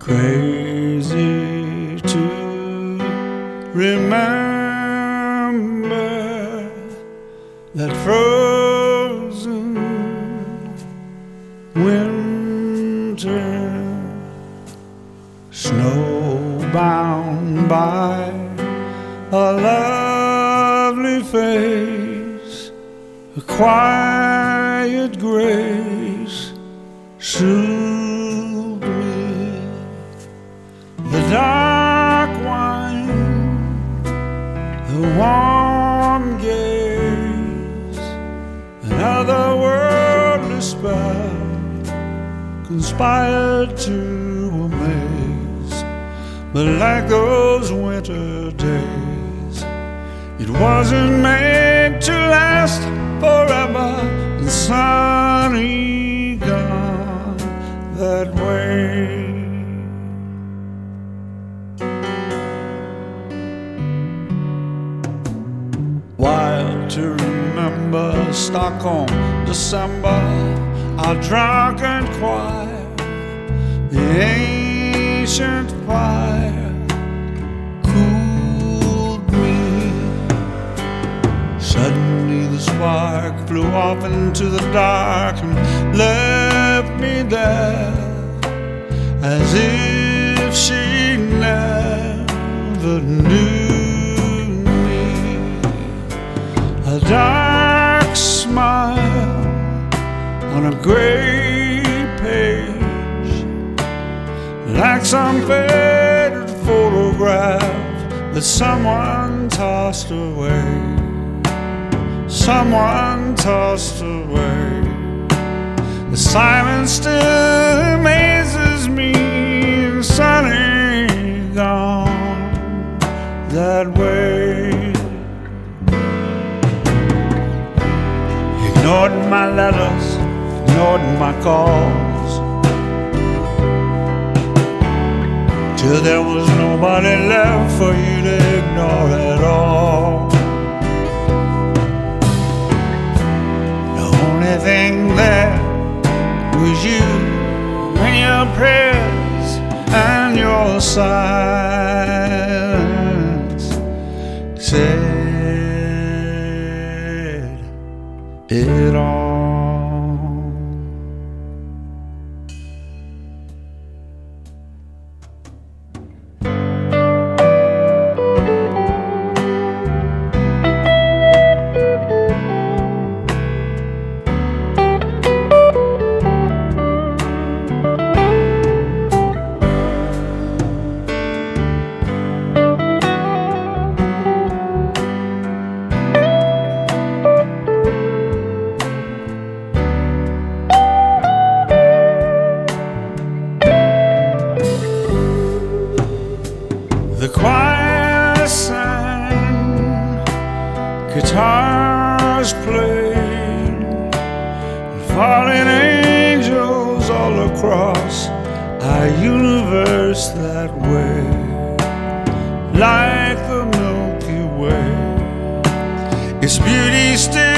Crazy to remember that frozen winter, snowbound by a lovely face, a quiet grace soothed me. The dark wine, the warm gaze, and otherworldly spell conspired to amaze. But like those winter days, it wasn't made to last forever, and sunny gone that way. Wild to remember Stockholm, December, our drunken choir, the ancient fire cooled me. Suddenly the spark flew off into the dark and left me there, as if she never knew. A dark smile on a gray page, like some faded photograph that someone tossed away. Someone tossed away. The silence still amazes me, and sunny gone that way. Ignored my letters, ignored my calls, till there was nobody left for you to ignore at all. The only thing there was you and your prayers and your silence said it all. The choir sang, guitars played, and falling angels all across our universe that way, like the Milky Way. Its beauty still